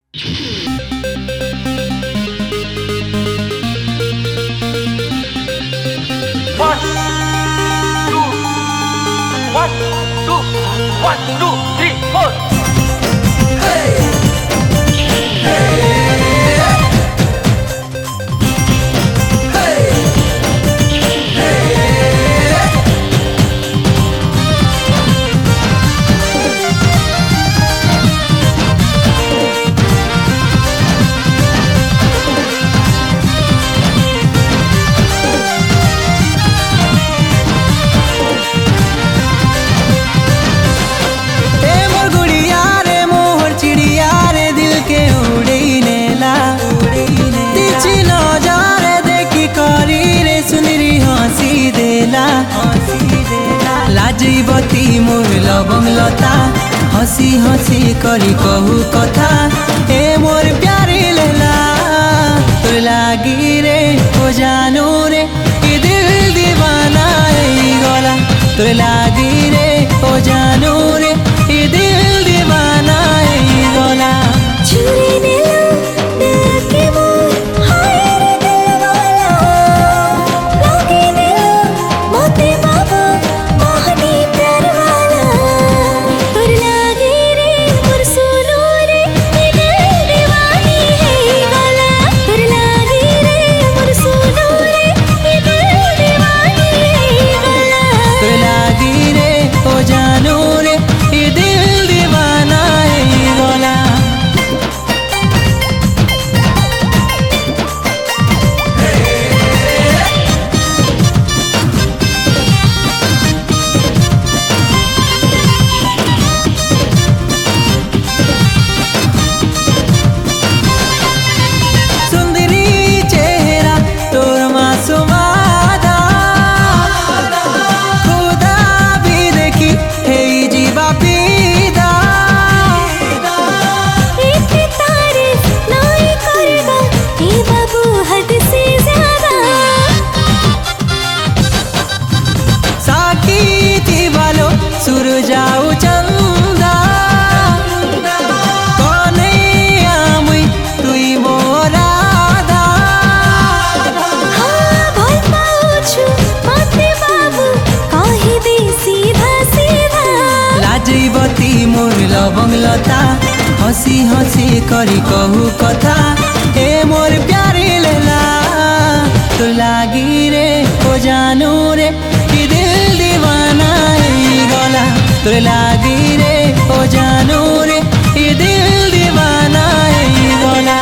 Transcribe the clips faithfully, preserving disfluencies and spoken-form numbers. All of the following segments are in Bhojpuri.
One, two, one, two, one, two, three, four. Hey, hey, hey, hey. लाजबती मोर लवंग लता हसी हसी करी कहू कथा ए मोर प्यारी लैला तोर लागी रे हो जानू रे कि दिल दीवाना गला तोर लागी रे हो जानू रे कि दिल दीवाना गला चुरी दिल दिल के मोर हाय रे दिलवाला लागे दिल मोते बाबा मोहनी प्यार वाला तोर लागे रे मोर सुनो रे ये दिल दीवानी है गला तोर लागे रे मोर सुनो रे ये दिल दीवानी है गला तोर लागी रे हो जानू रे कि दिल दीवाना गला सुंदरी चेहरा तोर मासूमादा खुदा भी देखी हे जीवा पीदा इतनी तारीफ नहीं करेगा ये बाबू हद से ज्यादा साकी थी वालो सुरजाऊ चंदा कोने आमुई तुई मोरादा हाँ बोल पाऊँ मते बाबू कही दे सीधा सीधा लाजबती मोर लवंग लता हसी हसी करी कहू कथा ए मोर प्यारी लैला तो लागी रे हो जानू रे कि दिल दीवाना गला तो लागी रे हो जानू रे कि दिल दीवाना गला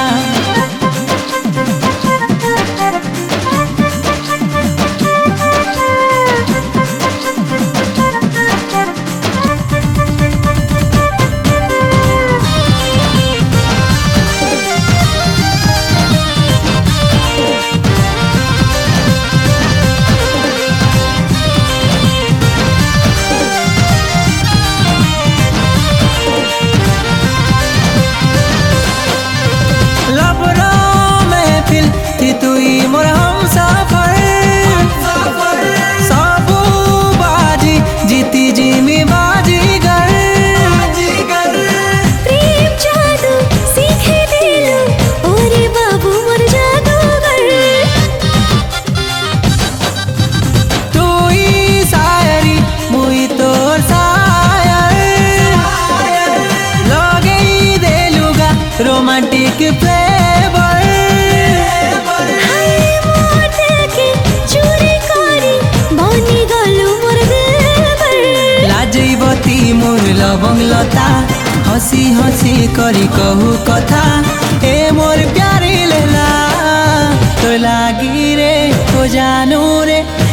लबरों में फिल थी तुई मोर हम सफर सबू बाजी जीती जिमी बाजीगर प्रेम जादू सीखे दिलू ओरे बाबू मोर जादूगर तुई शायरी मुई तोर शायर लगे देलुगा रोमांटिक फ्लेवर हाय मोर दिल के चोरी करी बनी गलू मोर दिलबर लाजबती मोर लवंग लता हसी हसी करी कहू कथा ए मोर प्यारी लैला तो लागी रे हो जानू रे